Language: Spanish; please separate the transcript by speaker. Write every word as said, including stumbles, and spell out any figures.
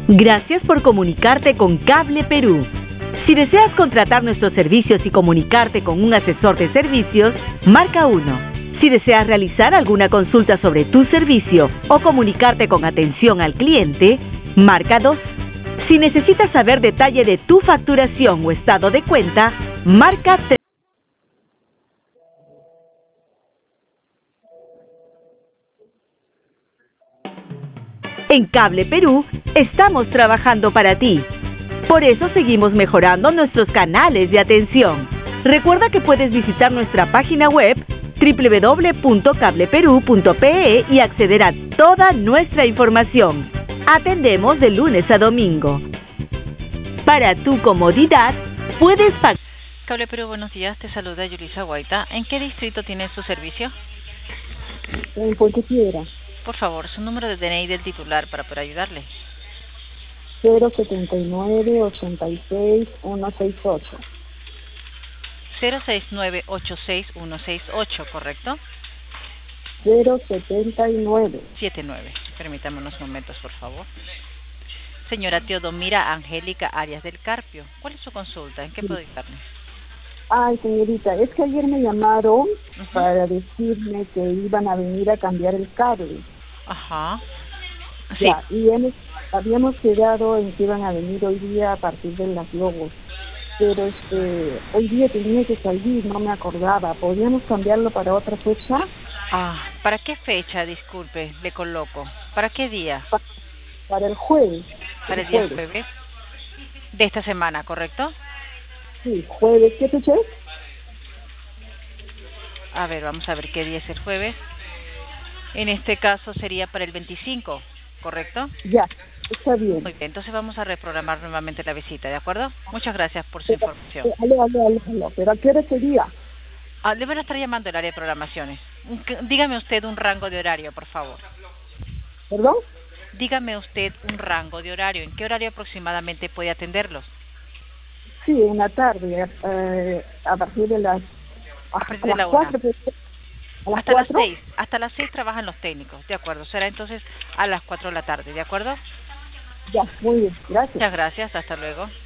Speaker 1: Gracias por comunicarte con Cable Perú. Si deseas contratar nuestros servicios y comunicarte con un asesor de servicios, marca uno. Si deseas realizar alguna consulta sobre tu servicio o comunicarte con atención al cliente, marca dos. Si necesitas saber detalle de tu facturación o estado de cuenta, marca tres. En Cable Perú estamos trabajando para ti. Por eso seguimos mejorando nuestros canales de atención. Recuerda que puedes visitar nuestra página web doble u doble u doble u punto cable perú punto pe e y acceder a toda nuestra información. Atendemos de lunes a domingo. Para tu comodidad, puedes pagar.
Speaker 2: Cable Perú, buenos días. Te saluda Yulisa Guaita. ¿En qué distrito tiene su servicio?
Speaker 3: En Puente Piedra.
Speaker 2: Por favor, su número de D N I del titular para poder ayudarle.
Speaker 3: cero setenta y nueve, ochenta y seis, ciento sesenta y ocho.
Speaker 2: cero sesenta y nueve, ochenta y seis, ciento sesenta y ocho, ¿correcto?
Speaker 3: cero setenta y nueve.
Speaker 2: setenta y nueve. Permítame unos momentos, por favor. Señora Teodomira Angélica Arias del Carpio, ¿cuál es su consulta? ¿En qué puedo ayudarle?
Speaker 3: Ay, señorita, es que ayer me llamaron
Speaker 2: Uh-huh.
Speaker 3: para decirme que iban a venir a cambiar el cable.
Speaker 2: Ajá. Sí.
Speaker 3: Ya, y hemos, habíamos quedado en que iban a venir hoy día a partir de las logos. Pero este, hoy día tenía que salir, no me acordaba. ¿Podríamos cambiarlo para otra fecha?
Speaker 2: Ah, ¿para qué fecha, disculpe, le coloco? ¿Para qué día?
Speaker 3: Pa- para el jueves.
Speaker 2: Para el día jueves de esta semana, ¿correcto?
Speaker 3: Sí, jueves. ¿Qué fecha es?
Speaker 2: A ver, vamos a ver qué día es el jueves. En este caso sería para el veinticinco, ¿correcto?
Speaker 3: Ya, está bien.
Speaker 2: Muy bien, entonces vamos a reprogramar nuevamente la visita, ¿de acuerdo? Muchas gracias por su
Speaker 3: Pero,
Speaker 2: información.
Speaker 3: eh, aló, aló, aló, aló, ¿pero a qué hora sería?
Speaker 2: Ah, le van a estar llamando el área de programaciones. Un- que- Dígame usted un rango de horario, por favor.
Speaker 3: ¿Perdón?
Speaker 2: Dígame usted un rango de horario. ¿En qué horario aproximadamente puede atenderlos?
Speaker 3: Sí, en la tarde, eh, a partir de las, a,
Speaker 2: A partir de
Speaker 3: a
Speaker 2: la
Speaker 3: las
Speaker 2: una.
Speaker 3: cuatro. pues, ¿A las
Speaker 2: Hasta las
Speaker 3: cuatro?
Speaker 2: seis. Hasta las seis trabajan los técnicos, ¿de acuerdo? Será entonces a las cuatro de la tarde, ¿de acuerdo?
Speaker 3: Ya, muy bien, gracias.
Speaker 2: Muchas gracias, hasta luego.